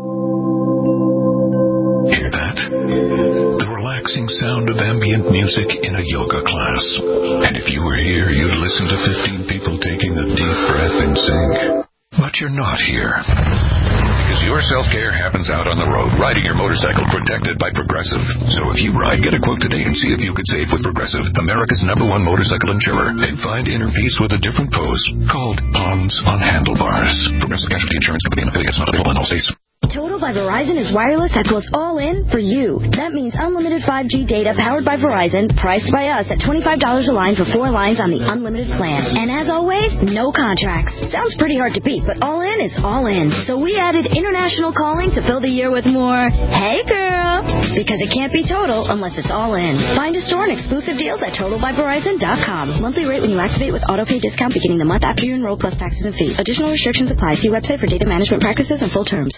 Hear that? The relaxing sound of ambient music in a yoga class. And if you were here, you'd listen to fifteen people taking a deep breath in sync. But you're not here. Because your self-care happens out on the road, riding your motorcycle protected by Progressive. So if you ride, get a quote today and see if you could save with Progressive, America's number one motorcycle insurer, and find inner peace with a different pose called Palms on Handlebars. Progressive Casualty Insurance Company and affiliates not available in all states. Total by Verizon is wireless that goes all in for you. That means unlimited five G data powered by Verizon, priced by us at twenty-five dollars a line for four lines on the unlimited plan. And as always, no contracts. Sounds pretty hard to beat, but all in is all in. So we added international calling to fill the year with more, hey girl, because it can't be total unless it's all in. Find a store and exclusive deals at total by verizon dot com. Monthly rate when you activate with autopay discount beginning the month after you enroll plus taxes and fees. Additional restrictions apply. See website for data management practices and full terms.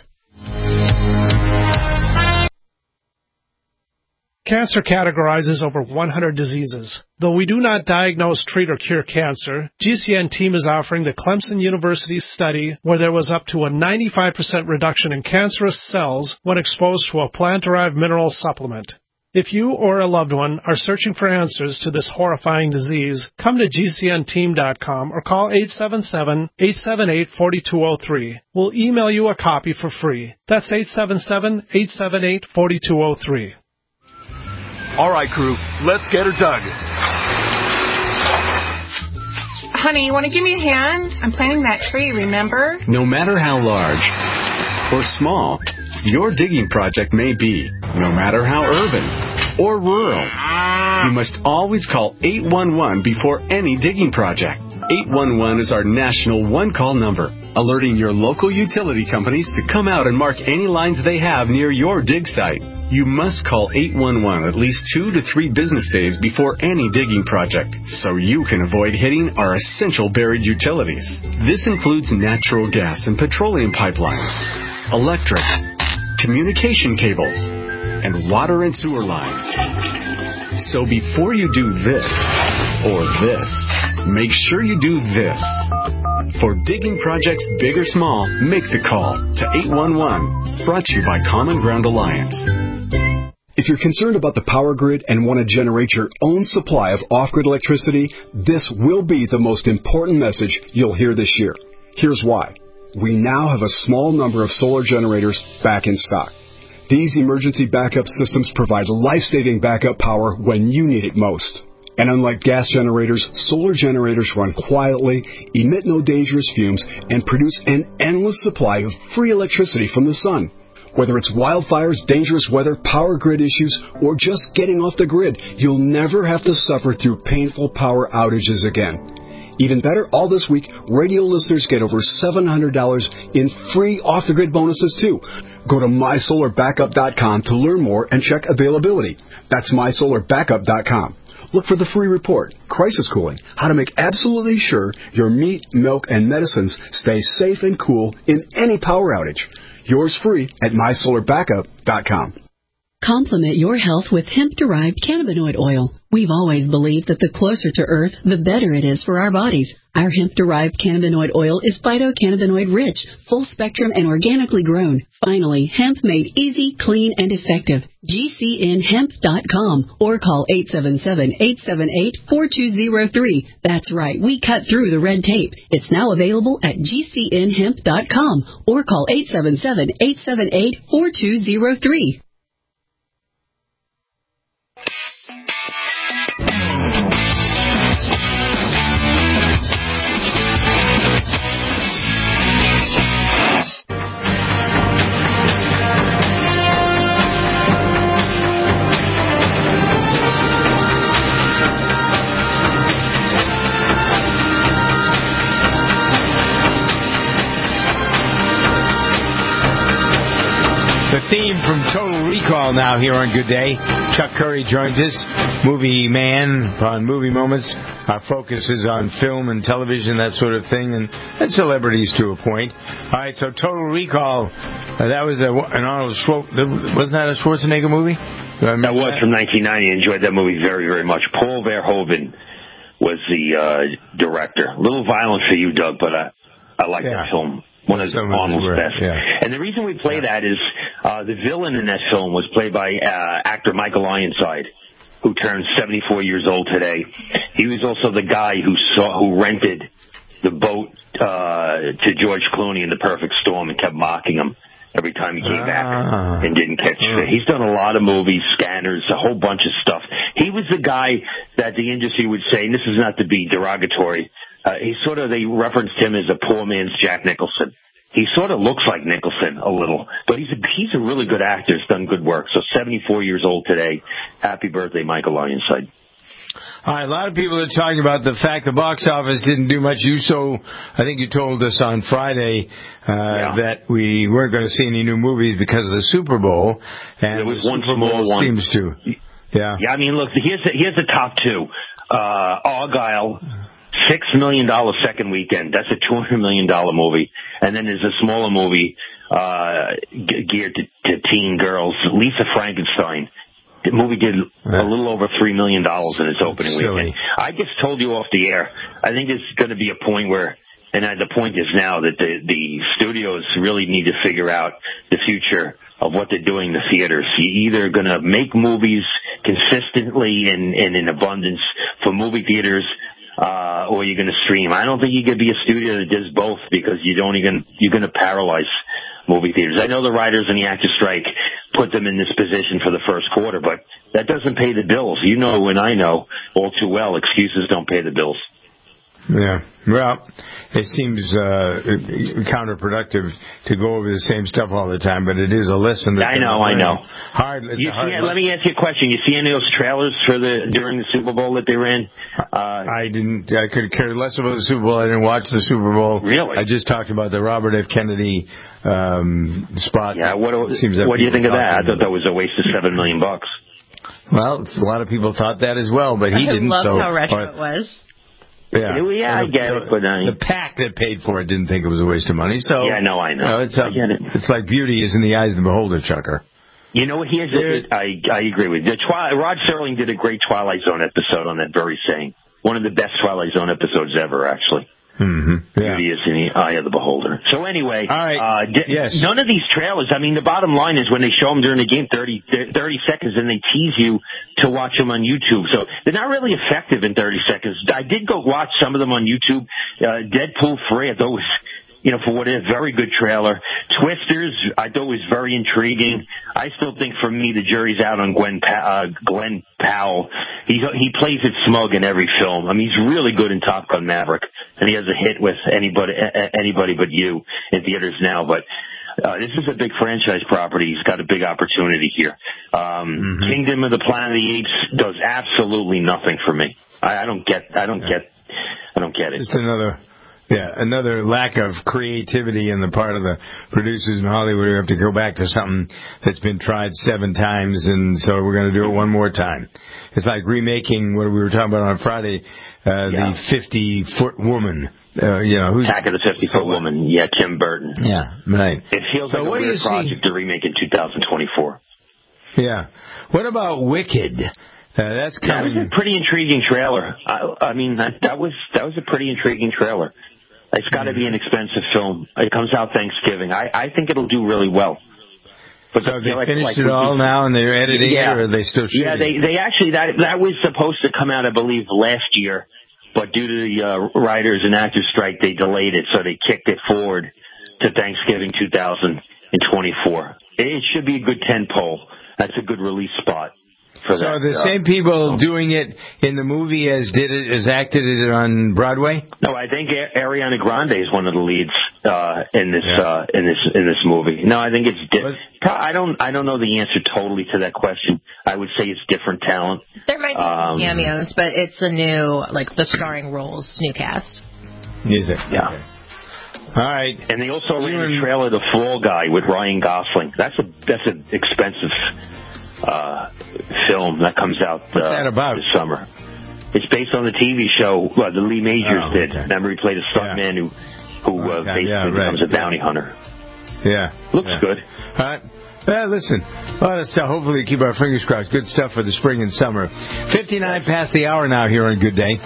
Cancer categorizes over one hundred diseases. Though we do not diagnose, treat, or cure cancer, G C N team is offering the Clemson University study where there was up to a ninety-five percent reduction in cancerous cells when exposed to a plant-derived mineral supplement. If you or a loved one are searching for answers to this horrifying disease, come to G C N team dot com or call eight seven seven, eight seven eight, four two zero three. We'll email you a copy for free. That's eight seven seven, eight seven eight, four two zero three. All right, crew, let's get her dug. Honey, you want to give me a hand? I'm planting that tree, remember? No matter how large or small your digging project may be, no matter how urban or rural, you must always call eight one one before any digging project. eight one one is our national one-call number, alerting your local utility companies to come out and mark any lines they have near your dig site. You must call eight one one at least two to three business days before any digging project, so you can avoid hitting our essential buried utilities. This includes natural gas and petroleum pipelines, electric, communication cables, and water and sewer lines. So before you do this or this, make sure you do this. For digging projects big or small, make the call to eight one one. Brought to you by Common Ground Alliance. If you're concerned about the power grid and want to generate your own supply of off-grid electricity, this will be the most important message you'll hear this year. Here's why. We now have a small number of solar generators back in stock. These emergency backup systems provide life-saving backup power when you need it most. And unlike gas generators, solar generators run quietly, emit no dangerous fumes, and produce an endless supply of free electricity from the sun. Whether it's wildfires, dangerous weather, power grid issues, or just getting off the grid, you'll never have to suffer through painful power outages again. Even better, all this week, radio listeners get over seven hundred dollars in free off-the-grid bonuses, too. Go to my solar backup dot com to learn more and check availability. That's my solar backup dot com. Look for the free report, Crisis Cooling, how to make absolutely sure your meat, milk, and medicines stay safe and cool in any power outage. Yours free at my solar backup dot com. Complement your health with hemp-derived cannabinoid oil. We've always believed that the closer to Earth, the better it is for our bodies. Our hemp-derived cannabinoid oil is phytocannabinoid-rich, full-spectrum, and organically grown. Finally, hemp made easy, clean, and effective. G C N hemp dot com or call eight seven seven, eight seven eight, four two zero three. That's right, we cut through the red tape. It's now available at G C N hemp dot com or call eight seven seven, eight seven eight, four two zero three. The theme from Total Recall now here on Good Day. Chuck Curry joins us, movie man on Movie Moments. Our focus is on film and television, that sort of thing, and, and celebrities to a point. All right, so Total Recall, uh, that was a, an Arnold Schwarzenegger, wasn't that a Schwarzenegger movie? That was that? From nineteen ninety. I enjoyed that movie very, very much. Paul Verhoeven was the uh, director. A little violent for you, Doug, but I, I like yeah. that film. One of Arnold's best. Yeah. And the reason we play yeah. that is uh, the villain in that film was played by uh, actor Michael Ironside, who turned seventy-four years old today. He was also the guy who saw who rented the boat uh, to George Clooney in The Perfect Storm and kept mocking him every time he came ah. back and didn't catch it. He's done a lot of movies, Scanners, a whole bunch of stuff. He was the guy that the industry would say, and this is not to be derogatory, Uh, he sort of, they referenced him as a poor man's Jack Nicholson. He sort of looks like Nicholson a little, but he's a, he's a really good actor. He's done good work. So seventy-four years old today. Happy birthday, Michael Ironside. All right, a lot of people are talking about the fact the box office didn't do much. You so, I think you told us on Friday uh, yeah. that we weren't going to see any new movies because of the Super Bowl. And there was the one Super Bowl small one. Seems to. Yeah. Yeah, I mean, look, here's the, here's the top two. Uh, Argyle. Six million dollar second weekend. That's a two hundred million dollar movie. And then there's a smaller movie uh ge- geared to, to teen girls. Lisa Frankenstein. The movie did a little over three million dollars in its opening weekend. I just told you off the air. I think there's going to be a point where, and the point is now that the the studios really need to figure out the future of what they're doing in the theaters. You're either going to make movies consistently and, and in abundance for movie theaters. Uh, or you're going to stream. I don't think you could be a studio that does both because you don't even, you're going to paralyze movie theaters. I know the writers and the actors strike put them in this position for the first quarter, but that doesn't pay the bills. You know and I know all too well excuses don't pay the bills. Yeah. Well, it seems uh, counterproductive to go over the same stuff all the time, but it is a lesson that I know, I know. Hard. It's You a hard see, let me ask you a question. You see any of those trailers for the during the Super Bowl that they ran? Uh, I didn't. I could care less about the Super Bowl. I didn't watch the Super Bowl. Really? I just talked about the Robert F. Kennedy um, spot. Yeah. What, seems what do you think of that? I about. thought that was a waste of seven million bucks. Well, a lot of people thought that as well, but he I didn't. loved so, how retro or, it was. Yeah, yeah, I the, get it, but I... the pack that paid for it didn't think it was a waste of money. So yeah, no, I know. You know it's, a, I get it. It's like beauty is in the eyes of the beholder, Chucker. You know what? Here's a, I I agree with you. The Twi- Rod Serling did a great Twilight Zone episode on that very saying. One of the best Twilight Zone episodes ever, actually. Mm-hmm. Yeah. Beauty is in the eye of the beholder. So anyway, All right. uh, di- yes. none of these trailers, I mean, the bottom line is when they show them during the game, thirty, thirty seconds, and they tease you to watch them on YouTube. So they're not really effective in thirty seconds. I did go watch some of them on YouTube. Uh, Deadpool three, I thought was, you know, for what is a very good trailer. Twisters, I thought was very intriguing. I still think for me the jury's out on Gwen pa- uh, Glenn Powell. He he plays it smug in every film. I mean, he's really good in Top Gun Maverick, and he has a hit with anybody anybody but you in theaters now. But uh, this is a big franchise property. He's got a big opportunity here. Um, mm-hmm. Kingdom of the Planet of the Apes does absolutely nothing for me. I, I don't get. I don't yeah. get. I don't get it. Just another. Yeah, another lack of creativity on the part of the producers in Hollywood. We have to go back to something that's been tried seven times, and so we're going to do it one more time. It's like remaking what we were talking about on Friday, uh, yeah. the fifty-foot woman. Uh, you know, who's Attack of the fifty-foot woman. Yeah, Tim Burton. Yeah, right. It feels so like a weird project see? to remake in two thousand twenty-four. Yeah. What about Wicked? Uh, that's coming. That was a pretty intriguing trailer. I, I mean, that, that was that was a pretty intriguing trailer. It's got to be an expensive film. It comes out Thanksgiving. I, I think it'll do really well. But so they like, finished like, it all now, and they're editing yeah. it, or are they still shooting? Yeah, they they actually that that was supposed to come out, I believe, last year, but due to the uh, writers and actors strike, they delayed it, so they kicked it forward to Thanksgiving two thousand twenty-four. It should be a good tentpole. That's a good release spot. For so that, the uh, same people doing it in the movie as did it as acted it on Broadway? No, I think Ariana Grande is one of the leads uh, in this yeah. uh, in this in this movie. No, I think it's. Di- I don't. I don't know the answer totally to that question. I would say it's different talent. There might be um, cameos, but it's a new, like the starring roles, new cast. Is it? Yeah. Okay. All right. And they also ran a trailer, The Fall Guy, with Ryan Gosling. That's a that's an expensive. Uh, film that comes out uh, What's that about? this summer. It's based on the T V show uh, the Lee Majors oh, did. Okay. Remember, he played a stuntman yeah. who who uh, okay. basically yeah, right. becomes a bounty hunter. Yeah, looks yeah. good. All right. Well, listen, a lot of stuff. Hopefully, keep our fingers crossed. Good stuff for the spring and summer. Fifty-nine past the hour now here on Good Day.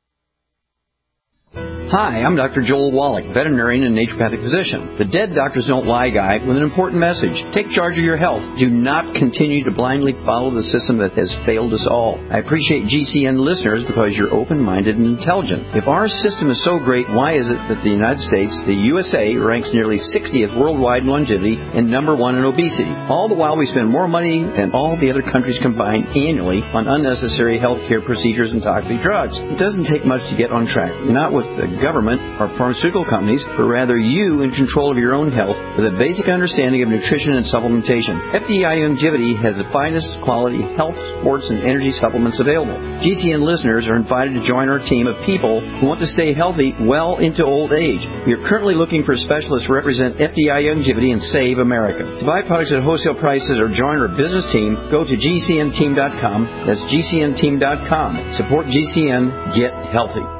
Hi, I'm Doctor Joel Wallach, veterinarian and naturopathic physician. The Dead Doctors Don't Lie guy with an important message. Take charge of your health. Do not continue to blindly follow the system that has failed us all. I appreciate G C N listeners because you're open-minded and intelligent. If our system is so great, why is it that the United States, the U S A, ranks nearly sixtieth worldwide in longevity and number one in obesity? All the while we spend more money than all the other countries combined annually on unnecessary healthcare procedures and toxic drugs. It doesn't take much to get on track. Not with the government or pharmaceutical companies, but rather you in control of your own health with a basic understanding of nutrition and supplementation. F D I Longevity has the finest quality health, sports, and energy supplements available. G C N listeners are invited to join our team of people who want to stay healthy well into old age. We are currently looking for specialists to represent F D I Longevity and Save America. To buy products at wholesale prices or join our business team, go to G C N team dot com. That's G C N team dot com. Support G C N. Get healthy.